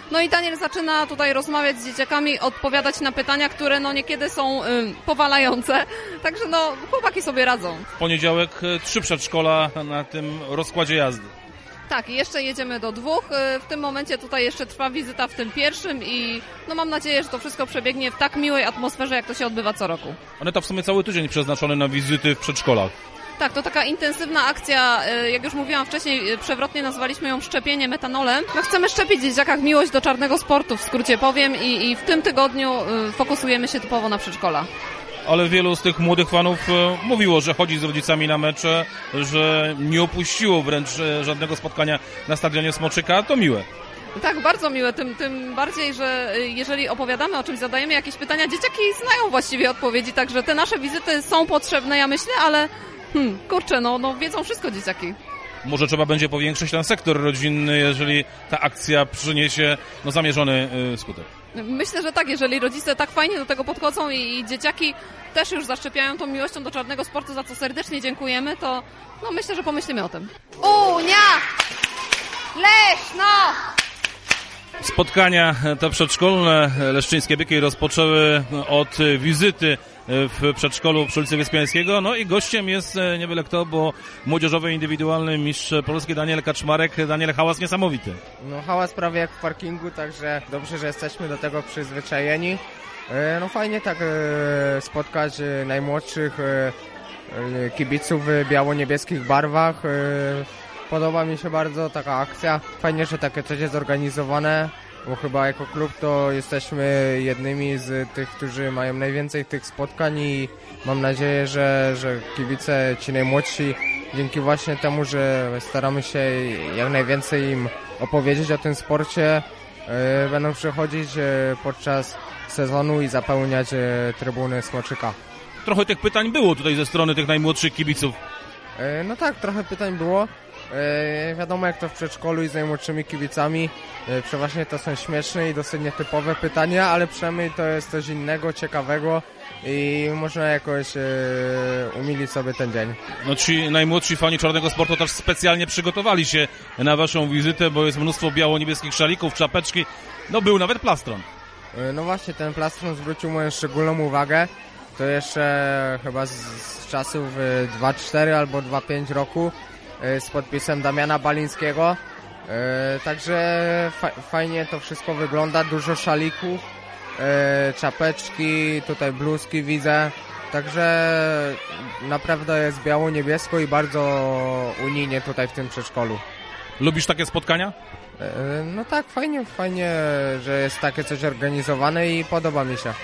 S8: No i Daniel zaczyna tutaj rozmawiać z dzieciakami, odpowiadać na pytania, które no niekiedy są y, powalające. Także no chłopaki sobie radzą.
S4: W poniedziałek trzy przedszkola na tym rozkładzie jazdy.
S8: Tak, i jeszcze jedziemy do dwóch. W tym momencie tutaj jeszcze trwa wizyta w tym pierwszym i no mam nadzieję, że to wszystko przebiegnie w tak miłej atmosferze, jak to się odbywa co roku.
S4: Aneta, w sumie cały tydzień przeznaczony na wizyty w przedszkolach.
S8: Tak, to taka intensywna akcja, jak już mówiłam wcześniej, przewrotnie nazwaliśmy ją szczepienie metanolem. No chcemy szczepić w dzieciakach miłość do czarnego sportu, w skrócie powiem, i, i w tym tygodniu fokusujemy się typowo na przedszkola.
S4: Ale wielu z tych młodych fanów e, mówiło, że chodzi z rodzicami na mecze, że nie opuściło wręcz e, żadnego spotkania na stadionie Smoczyka. To miłe.
S8: Tak, bardzo miłe, tym, tym bardziej, że jeżeli opowiadamy o czymś, zadajemy jakieś pytania, dzieciaki znają właściwie odpowiedzi, także te nasze wizyty są potrzebne, ja myślę, ale hmm, kurczę, no, no wiedzą wszystko dzieciaki.
S4: Może trzeba będzie powiększyć ten sektor rodzinny, jeżeli ta akcja przyniesie no, zamierzony y, skutek.
S8: Myślę, że tak, jeżeli rodzice tak fajnie do tego podchodzą i, i dzieciaki też już zaszczepiają tą miłością do czarnego sportu, za co serdecznie dziękujemy, to no myślę, że pomyślimy o tym. Unia! Leszno!
S4: Spotkania te przedszkolne leszczyńskie byki rozpoczęły od wizyty w przedszkolu przy ulicy Wyspiańskiego. No i gościem jest nie byle kto, bo młodzieżowy indywidualny mistrz Polski Daniel Kaczmarek. Daniel, hałas niesamowity.
S10: No hałas prawie jak w parkingu, także dobrze, że jesteśmy do tego przyzwyczajeni. No fajnie tak spotkać najmłodszych kibiców w biało-niebieskich barwach. Podoba mi się bardzo taka akcja. Fajnie, że takie coś jest zorganizowane, bo chyba jako klub to jesteśmy jednymi z tych, którzy mają najwięcej tych spotkań i mam nadzieję, że, że kibice ci najmłodsi dzięki właśnie temu, że staramy się jak najwięcej im opowiedzieć o tym sporcie, yy, będą przychodzić yy, podczas sezonu i zapełniać yy, trybuny Smoczyka.
S4: Trochę tych pytań było tutaj ze strony tych najmłodszych kibiców.
S10: Yy, no tak, trochę pytań było. Yy, wiadomo jak to w przedszkolu i z najmłodszymi kibicami, yy, przeważnie to są śmieszne i dosyć nietypowe pytania, ale przynajmniej to jest coś innego, ciekawego i można jakoś yy, umilić sobie ten dzień.
S4: No ci najmłodsi fani czarnego sportu też specjalnie przygotowali się na waszą wizytę, bo jest mnóstwo biało-niebieskich szalików, czapeczki, no był nawet plastron.
S10: Yy, no właśnie, ten plastron zwrócił moją szczególną uwagę, to jeszcze chyba z, z czasów yy, dwa cztery albo dwa pięć roku, z podpisem Damiana Balińskiego, yy, także fa fajnie to wszystko wygląda, dużo szalików, yy, czapeczki, tutaj bluzki widzę, także naprawdę jest biało-niebiesko i bardzo unijnie tutaj w tym przedszkolu.
S4: Lubisz takie spotkania?
S10: Yy, no tak, fajnie, fajnie, że jest takie coś organizowane i podoba mi się.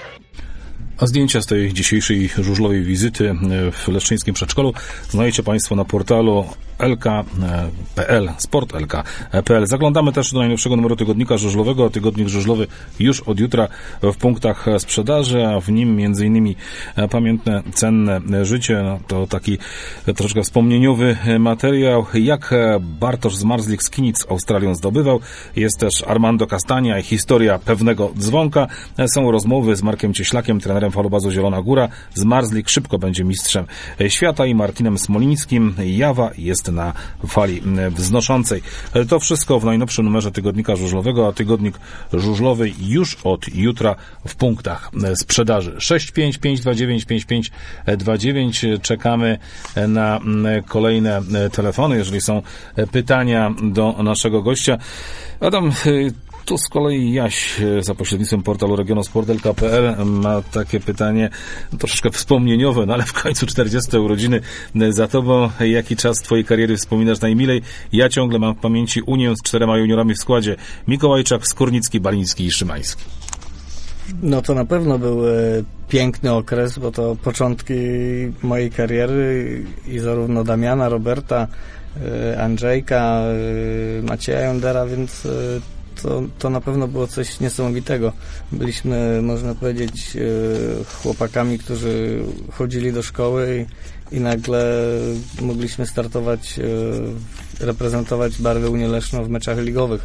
S4: A zdjęcia z tej dzisiejszej żużlowej wizyty w leszczyńskim przedszkolu znajdziecie Państwo na portalu L K kropka P L, sport L K kropka P L. Zaglądamy też do najnowszego numeru tygodnika żużlowego. Tygodnik żużlowy już od jutra w punktach sprzedaży, a w nim między innymi pamiętne, cenne życie. No, to taki troszeczkę wspomnieniowy materiał, jak Bartosz Zmarzlik z Kinic Australią zdobywał. Jest też Armando Castania i historia pewnego dzwonka. Są rozmowy z Markiem Cieślakiem, trenerem Falobazu Zielona Góra. Zmarzlik szybko będzie mistrzem świata i Martinem Smolińskim. Jawa jest na fali wznoszącej. To wszystko w najnowszym numerze tygodnika żużlowego, a tygodnik żużlowy już od jutra w punktach sprzedaży. sześć pięć pięć dwa dziewięć pięć pięć dwa dziewięć. Czekamy na kolejne telefony, jeżeli są pytania do naszego gościa. Adam, tu z kolei Jaś za pośrednictwem portalu regionosport kropka L K kropka P L ma takie pytanie troszeczkę wspomnieniowe, no ale w końcu czterdzieste urodziny za tobą. Jaki czas twojej kariery wspominasz najmilej? Ja ciągle mam w pamięci Unię z czterema juniorami w składzie. Mikołajczak, Skórnicki, Baliński i Szymański.
S5: No to na pewno był e, piękny okres, bo to początki mojej kariery i zarówno Damiana, Roberta, e, Andrzejka, e, Macieja Jądera, więc e, To, to na pewno było coś niesamowitego. Byliśmy, można powiedzieć, chłopakami, którzy chodzili do szkoły i, i nagle mogliśmy startować, reprezentować barwy Unii Leszno w meczach ligowych.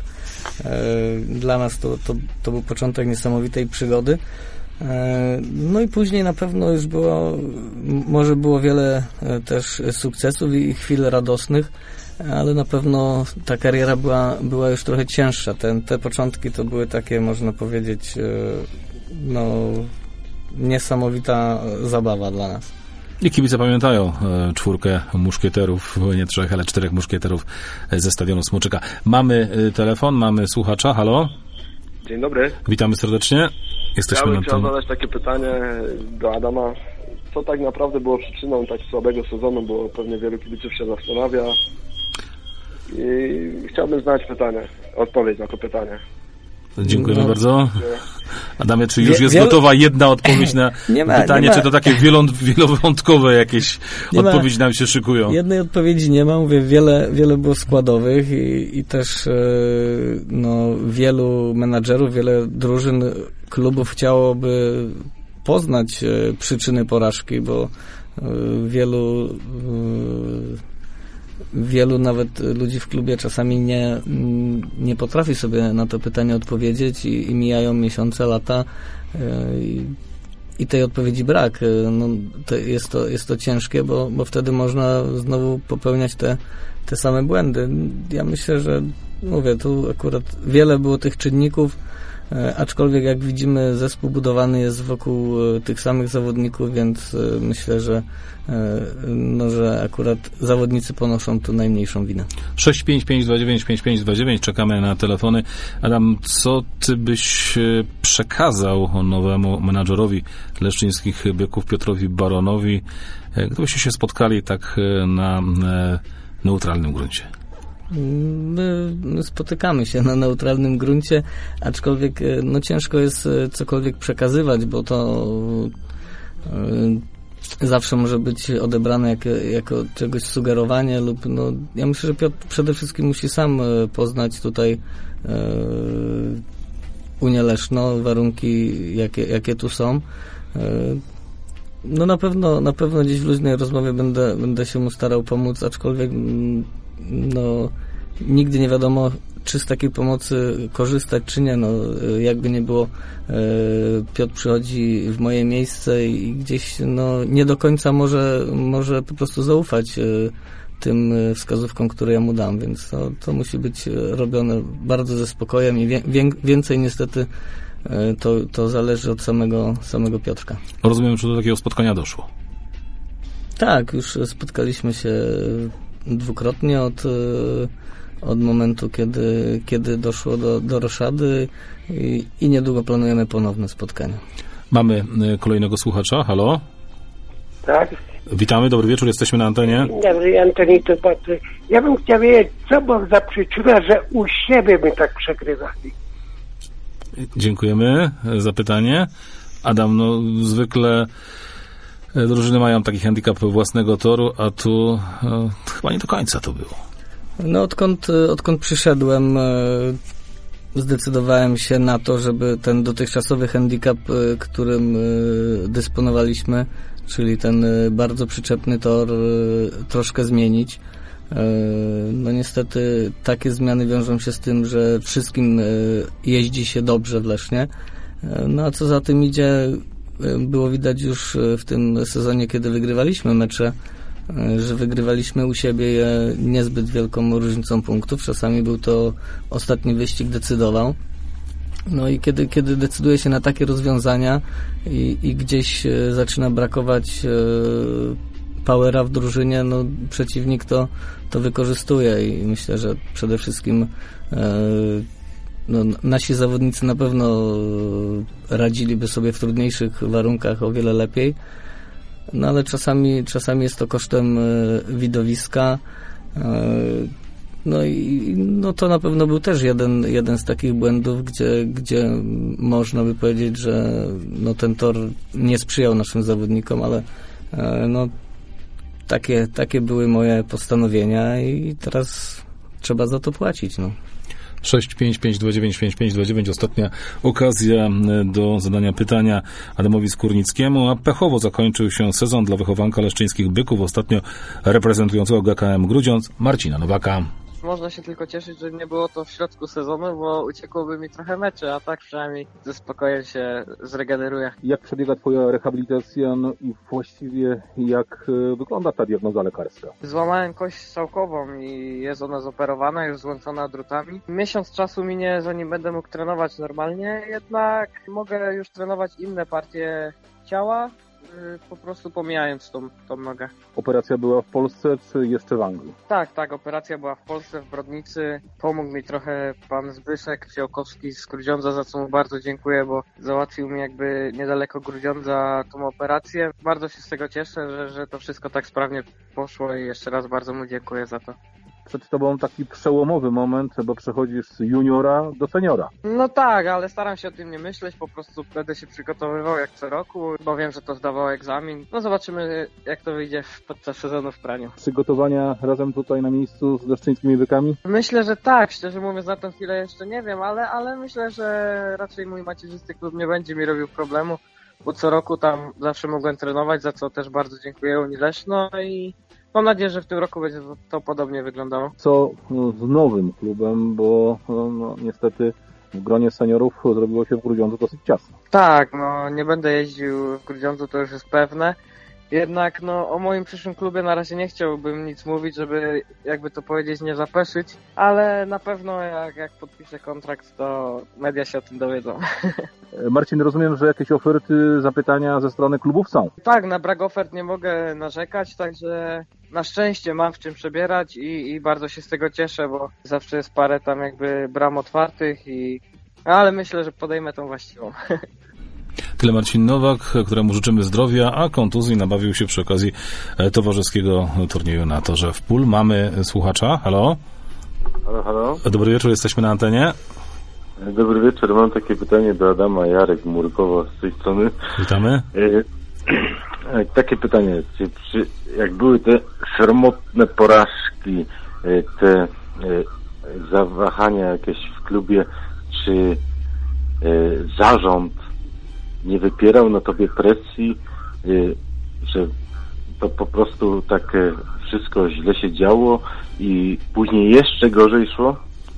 S5: Dla nas to, to, to był początek niesamowitej przygody. No i później na pewno już było, może było wiele też sukcesów i chwil radosnych. ale na pewno ta kariera była, była już trochę cięższa. Ten, te początki to były takie, można powiedzieć, no, niesamowita zabawa dla nas.
S4: I kibice pamiętają e, czwórkę muszkieterów, nie trzech, ale czterech muszkieterów ze stadionu Smoczyka. Mamy e, telefon, mamy słuchacza. Halo?
S11: Dzień dobry.
S4: Witamy serdecznie. Jesteśmy
S11: ja bym
S4: na
S11: chciał
S4: tym...
S11: zadać takie pytanie do Adama. Co tak naprawdę było przyczyną tak słabego sezonu, bo pewnie wielu kibiców się zastanawia. I chciałbym znać pytanie, odpowiedź na to pytanie.
S4: Dziękujemy
S5: no.
S4: bardzo. Adamie, czy już
S5: Wie,
S4: jest
S5: wielu...
S4: gotowa jedna odpowiedź na
S5: nie ma,
S4: pytanie,
S5: nie ma.
S4: czy to takie wielą, wielowątkowe jakieś nie odpowiedzi ma. nam się szykują?
S5: Jednej odpowiedzi nie ma. Mówię, wiele, wiele było składowych i, i też no, wielu menadżerów, wiele drużyn, klubów chciałoby poznać przyczyny porażki, bo wielu wielu nawet ludzi w klubie czasami nie, nie potrafi sobie na to pytanie odpowiedzieć i, i mijają miesiące, lata i, i tej odpowiedzi brak. No, to jest, to, jest to ciężkie, bo, bo wtedy można znowu popełniać te, te same błędy. Ja myślę, że mówię, tu akurat wiele było tych czynników, aczkolwiek jak widzimy, zespół budowany jest wokół tych samych zawodników, więc myślę, że no, że akurat zawodnicy ponoszą tu najmniejszą winę.
S4: sześć pięć pięć dwa dziewięć pięć pięć dwa dziewięć, czekamy na telefony. Adam, co ty byś przekazał nowemu menadżerowi leszczyńskich Byków, Piotrowi Baronowi, gdybyście się spotkali tak na neutralnym gruncie?
S5: My spotykamy się na neutralnym gruncie, aczkolwiek no ciężko jest cokolwiek przekazywać, bo to y, zawsze może być odebrane jako, jako czegoś sugerowanie lub no, ja myślę, że Piotr przede wszystkim musi sam poznać tutaj y, Unię Leszno, warunki jakie, jakie tu są. Y, no na pewno, na pewno gdzieś w luźnej rozmowie będę, będę się mu starał pomóc, aczkolwiek no nigdy nie wiadomo, czy z takiej pomocy korzystać, czy nie. No, jakby nie było, Piotr przychodzi w moje miejsce i gdzieś no, nie do końca może, może po prostu zaufać tym wskazówkom, które ja mu dam, więc to, to musi być robione bardzo ze spokojem i wie, więcej niestety to, to zależy od samego, samego Piotrka.
S4: Rozumiem, że do takiego spotkania doszło.
S5: Tak, już spotkaliśmy się dwukrotnie od, od momentu, kiedy, kiedy doszło do, do roszady i, i niedługo planujemy ponowne spotkanie.
S4: Mamy kolejnego słuchacza. Halo?
S12: Tak.
S4: Witamy, dobry wieczór, jesteśmy na antenie.
S12: Dzień dobry, Antoni to Patryk. Ja bym chciał wiedzieć, co było za przyczyna, że u siebie my tak przegrywali.
S4: Dziękujemy za pytanie. Adam, no zwykle drużyny mają taki handicap własnego toru, a tu e, chyba nie do końca to było.
S5: No odkąd, odkąd przyszedłem, e, zdecydowałem się na to, żeby ten dotychczasowy handicap, e, którym e, dysponowaliśmy, czyli ten e, bardzo przyczepny tor, e, troszkę zmienić. E, no niestety takie zmiany wiążą się z tym, że wszystkim e, jeździ się dobrze w Lesznie. E, no a co za tym idzie, było widać już w tym sezonie, kiedy wygrywaliśmy mecze, że wygrywaliśmy u siebie je niezbyt wielką różnicą punktów. Czasami był to ostatni wyścig, decydował. No i kiedy, kiedy decyduje się na takie rozwiązania i, i gdzieś zaczyna brakować powera w drużynie, no przeciwnik to, to wykorzystuje i myślę, że przede wszystkim no, nasi zawodnicy na pewno radziliby sobie w trudniejszych warunkach o wiele lepiej, no ale czasami, czasami jest to kosztem widowiska. No i no to na pewno był też jeden, jeden z takich błędów, gdzie, gdzie można by powiedzieć, że no ten tor nie sprzyjał naszym zawodnikom, ale no takie, takie były moje postanowienia i teraz trzeba za to płacić, no.
S4: sześć pięć pięć dwa dziewięć pięć pięć dwa dziewięć. Ostatnia okazja do zadania pytania Adamowi Skórnickiemu, a pechowo zakończył się sezon dla wychowanka leszczyńskich Byków, ostatnio reprezentującego G K M Grudziądz, Marcina Nowaka.
S13: można się tylko cieszyć, że nie było to w środku sezonu, bo uciekłoby mi trochę meczy, a tak przynajmniej ze spokojem się zregeneruję.
S4: Jak przebiega Twoja rehabilitacja, no i właściwie jak wygląda ta diagnoza lekarska?
S13: Złamałem kość strzałkową i jest ona zoperowana, już złączona drutami. Miesiąc czasu minie, zanim będę mógł trenować normalnie, jednak mogę już trenować inne partie ciała, po prostu pomijając tą, tą nogę.
S4: Operacja była w Polsce czy jeszcze w Anglii?
S13: Tak, tak, operacja była w Polsce, w Brodnicy. Pomógł mi trochę pan Zbyszek Fiołkowski z Grudziądza, za co mu bardzo dziękuję, bo załatwił mi jakby niedaleko Grudziądza tą operację. Bardzo się z tego cieszę, że, że to wszystko tak sprawnie poszło i jeszcze raz bardzo mu dziękuję za to.
S4: Przed Tobą taki przełomowy moment, bo przechodzisz z juniora do seniora.
S13: No tak, ale staram się o tym nie myśleć, po prostu będę się przygotowywał jak co roku, bo wiem, że to zdawał egzamin. No zobaczymy, jak to wyjdzie podczas sezonu w praniu.
S4: Przygotowania razem tutaj na miejscu z leszczyńskimi bykami?
S13: Myślę, że tak, szczerze mówiąc na tę chwilę jeszcze nie wiem, ale, ale myślę, że raczej mój macierzysty klub nie będzie mi robił problemu, bo co roku tam zawsze mogłem trenować, za co też bardzo dziękuję Unii Leszno i mam nadzieję, że w tym roku będzie to podobnie wyglądało.
S4: Co z nowym klubem, bo no, niestety w gronie seniorów zrobiło się w Grudziądzu dosyć ciasno.
S13: Tak, no nie będę jeździł w Grudziądzu, to już jest pewne. Jednak no o moim przyszłym klubie na razie nie chciałbym nic mówić, żeby jakby to powiedzieć nie zapeszyć, ale na pewno jak, jak podpiszę kontrakt, to media się o tym dowiedzą.
S4: Marcin, rozumiem, że jakieś oferty, zapytania ze strony klubów są?
S13: Tak, na brak ofert nie mogę narzekać, także na szczęście mam w czym przebierać i, i bardzo się z tego cieszę, bo zawsze jest parę tam jakby bram otwartych, i ale myślę, że podejmę tą właściwą.
S4: Tyle Marcin Nowak, któremu życzymy zdrowia, a kontuzji nabawił się przy okazji towarzyskiego turnieju na torze w Pól. Mamy słuchacza. Halo?
S14: Halo, halo.
S4: Dobry wieczór, jesteśmy na antenie.
S14: Dobry wieczór, mam takie pytanie do Adama. Jarek Murkowo z tej strony.
S4: Witamy.
S14: E, takie pytanie, czy przy, jak były te sromotne porażki, te e, zawahania jakieś w klubie, czy e, zarząd nie wypierał na tobie presji, y, że to po prostu tak y, wszystko źle się działo i później jeszcze gorzej szło?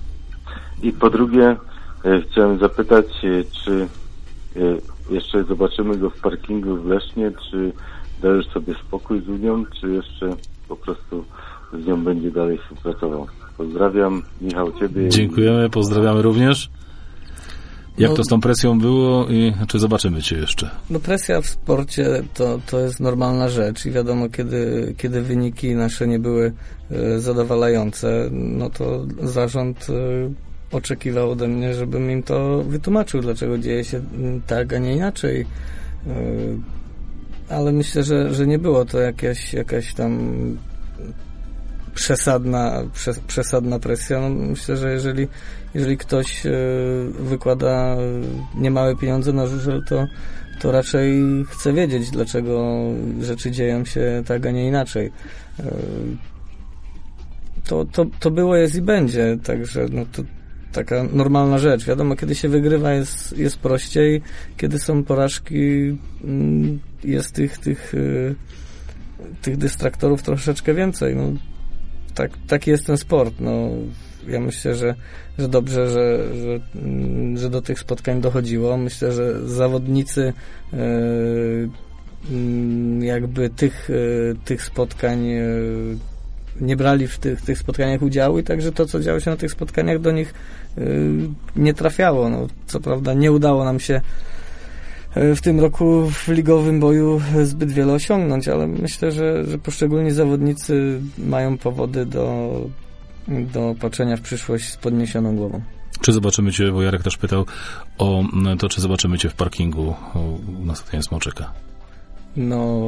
S14: I po drugie y, chciałem zapytać, y, czy y, jeszcze zobaczymy go w parkingu w Lesznie, czy dajesz sobie spokój z Unią, czy jeszcze po prostu z nią będzie dalej współpracował? Pozdrawiam, Michał, ciebie.
S4: Dziękujemy, pozdrawiamy również. Jak no, to z tą presją było i czy zobaczymy Cię jeszcze?
S5: No presja w sporcie to, to jest normalna rzecz i wiadomo, kiedy, kiedy wyniki nasze nie były e, zadowalające, no to zarząd e, oczekiwał ode mnie, żebym im to wytłumaczył, dlaczego dzieje się tak, a nie inaczej. E, ale myślę, że, że nie było to jakaś, jakaś tam przesadna, przes, przesadna presja. No myślę, że jeżeli, jeżeli ktoś e, wykłada niemałe pieniądze na żużel, to, to raczej chce wiedzieć, dlaczego rzeczy dzieją się tak, a nie inaczej. E, to, to, to było, jest i będzie, także no to taka normalna rzecz. Wiadomo, kiedy się wygrywa, jest, jest prościej, kiedy są porażki, jest tych, tych, tych dystraktorów troszeczkę więcej. No, tak, taki jest ten sport. No, ja myślę, że, że dobrze, że, że, że do tych spotkań dochodziło. Myślę, że zawodnicy jakby tych, tych spotkań nie brali w tych, tych spotkaniach udziału i także to, co działo się na tych spotkaniach, do nich nie trafiało. No, co prawda nie udało nam się w tym roku w ligowym boju zbyt wiele osiągnąć, ale myślę, że, że poszczególni zawodnicy mają powody do, do patrzenia w przyszłość z podniesioną głową.
S4: Czy zobaczymy Cię, bo Jarek też pytał o to, czy zobaczymy Cię w parkingu na stadionie Smoczyka?
S5: No,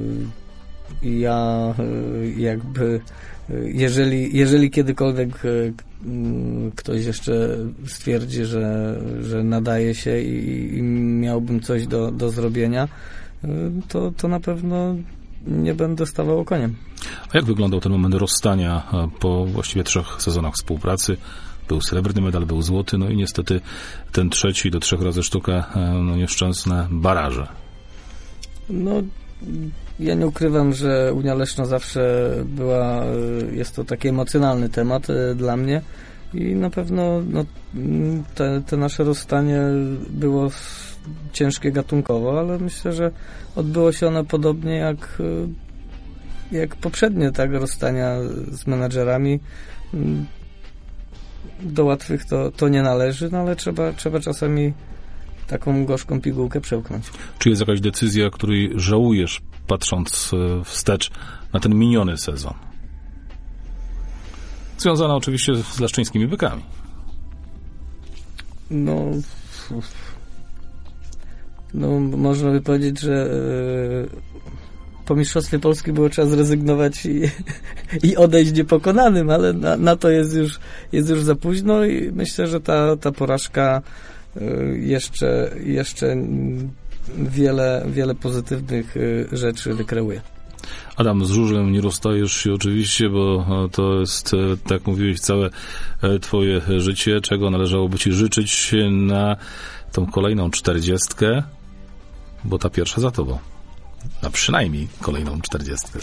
S5: ja jakby jeżeli, jeżeli kiedykolwiek ktoś jeszcze stwierdzi, że, że nadaje się i, i miałbym coś do, do zrobienia, to, to na pewno nie będę stawał koniem.
S4: A jak wyglądał ten moment rozstania po właściwie trzech sezonach współpracy? Był srebrny medal, był złoty, no i niestety ten trzeci do trzech razy sztuka, no nieszczęsne baraże.
S5: No ja nie ukrywam, że Unia Leszno zawsze była, jest to taki emocjonalny temat dla mnie i na pewno no, te, te nasze rozstanie było ciężkie gatunkowo, ale myślę, że odbyło się ono podobnie jak, jak poprzednie tak, rozstania z menadżerami. Do łatwych to, to nie należy, no ale trzeba, trzeba czasami taką gorzką pigułkę przełknąć.
S4: Czy jest jakaś decyzja, której żałujesz, patrząc wstecz na ten miniony sezon? Związana oczywiście z leszczyńskimi bykami.
S5: No, no można by powiedzieć, że po Mistrzostwie Polski było trzeba zrezygnować i, i odejść niepokonanym, ale na, na to jest już, jest już za późno i myślę, że ta, ta porażka jeszcze, jeszcze wiele, wiele pozytywnych rzeczy wykreuje.
S4: Adam, z żużlem nie rozstajesz się oczywiście, bo to jest, tak jak mówiłeś, całe twoje życie, czego należałoby ci życzyć na tą kolejną czterdziestkę, bo ta pierwsza za tobą. A przynajmniej kolejną czterdziestkę.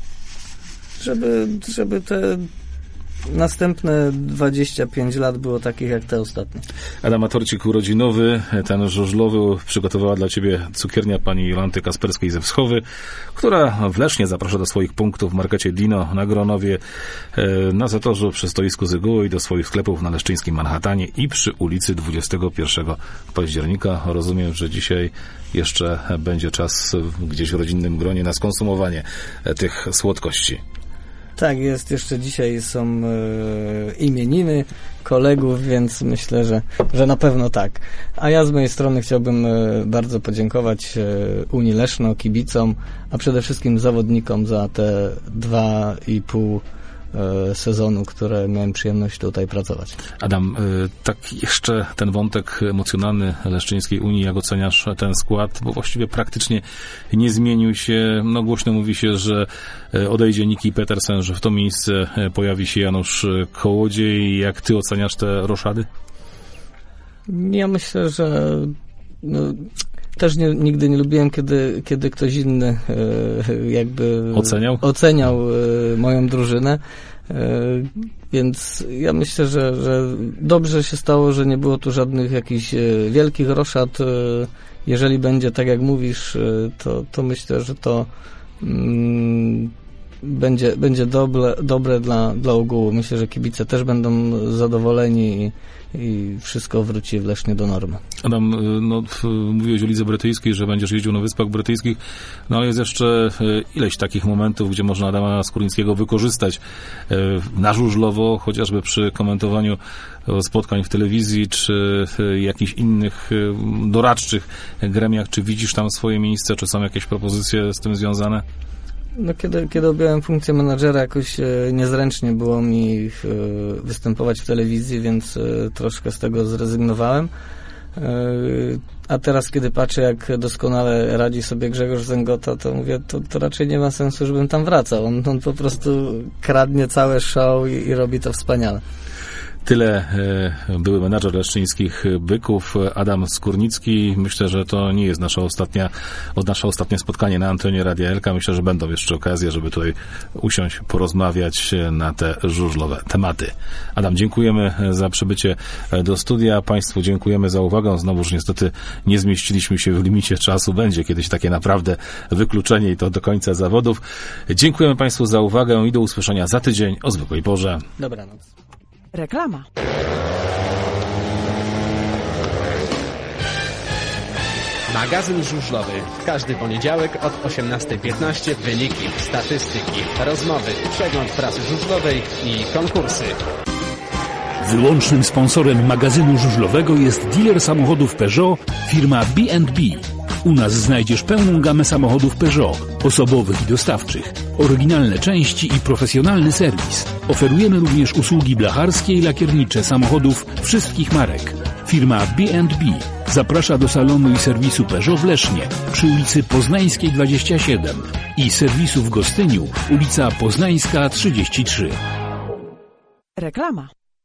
S5: Żeby, żeby te następne dwadzieścia pięć lat było takich jak te ostatnie.
S4: Adam, torcik urodzinowy, ten żużlowy przygotowała dla ciebie cukiernia pani Jolanty Kasperskiej ze Wschowy, która w Lesznie zaprasza do swoich punktów w markecie Dino na Gronowie, na Zatorzu przy stoisku Zyguło i do swoich sklepów na leszczyńskim Manhattanie i przy ulicy dwudziestego pierwszego października. Rozumiem, że dzisiaj jeszcze będzie czas gdzieś w rodzinnym gronie na skonsumowanie tych słodkości.
S5: Tak, jest. Jeszcze dzisiaj są e, imieniny kolegów, więc myślę, że, że na pewno tak. A ja z mojej strony chciałbym e, bardzo podziękować e, Unii Leszno, kibicom, a przede wszystkim zawodnikom za te dwa i pół e, sezonu, które miałem przyjemność tutaj pracować.
S4: Adam, e, tak jeszcze ten wątek emocjonalny Leszczyńskiej Unii, jak oceniasz ten skład? Bo właściwie praktycznie nie zmienił się. No głośno mówi się, że odejdzie Niki Petersen, że w to miejsce pojawi się Janusz Kołodziej. Jak ty oceniasz te roszady?
S5: Ja myślę, że no, też nie, nigdy nie lubiłem, kiedy, kiedy ktoś inny e, jakby
S4: oceniał,
S5: oceniał e, moją drużynę. E, więc ja myślę, że, że dobrze się stało, że nie było tu żadnych jakichś e, wielkich roszad. E, jeżeli będzie tak, jak mówisz, e, to, to myślę, że to mm, będzie, będzie dobre, dobre dla, dla ogółu. Myślę, że kibice też będą zadowoleni i, i wszystko wróci w Lesznie do normy.
S4: Adam, no, mówiłeś o lidze brytyjskiej, że będziesz jeździł na Wyspach Brytyjskich, no ale jest jeszcze ileś takich momentów, gdzie można Adama Skórnickiego wykorzystać na żużlowo, chociażby przy komentowaniu spotkań w telewizji, czy jakichś innych doradczych gremiach. Czy widzisz tam swoje miejsce, czy są jakieś propozycje z tym związane?
S5: No, kiedy, kiedy objąłem funkcję menadżera, jakoś e, niezręcznie było mi e, występować w telewizji, więc e, troszkę z tego zrezygnowałem. E, a teraz, kiedy patrzę, jak doskonale radzi sobie Grzegorz Zęgota, to mówię, to, to raczej nie ma sensu, żebym tam wracał. On, on po prostu kradnie całe show i, i robi to wspaniale.
S4: Tyle e, były menadżer leszczyńskich byków, Adam Skórnicki. Myślę, że to nie jest nasza ostatnia, od nasze ostatnie spotkanie na antenie Radia Elka. Myślę, że będą jeszcze okazje, żeby tutaj usiąść, porozmawiać na te żużlowe tematy. Adam, dziękujemy za przybycie do studia. Państwu dziękujemy za uwagę. Znowuż niestety nie zmieściliśmy się w limicie czasu. Będzie kiedyś takie naprawdę wykluczenie i to do końca zawodów. Dziękujemy Państwu za uwagę i do usłyszenia za tydzień o zwykłej porze.
S5: Dobranoc.
S3: Reklama.
S1: Magazyn żużlowy. W każdy poniedziałek od osiemnastej piętnaście wyniki, statystyki, rozmowy, przegląd prasy żużlowej i konkursy.
S2: Wyłącznym sponsorem magazynu żużlowego jest dealer samochodów Peugeot, firma B and B. U nas znajdziesz pełną gamę samochodów Peugeot, osobowych i dostawczych, oryginalne części i profesjonalny serwis. Oferujemy również usługi blacharskie i lakiernicze samochodów wszystkich marek. Firma B and B zaprasza do salonu i serwisu Peugeot w Lesznie przy ulicy Poznańskiej dwadzieścia siedem i serwisu w Gostyniu, ulica Poznańska trzydzieści trzy.
S3: Reklama.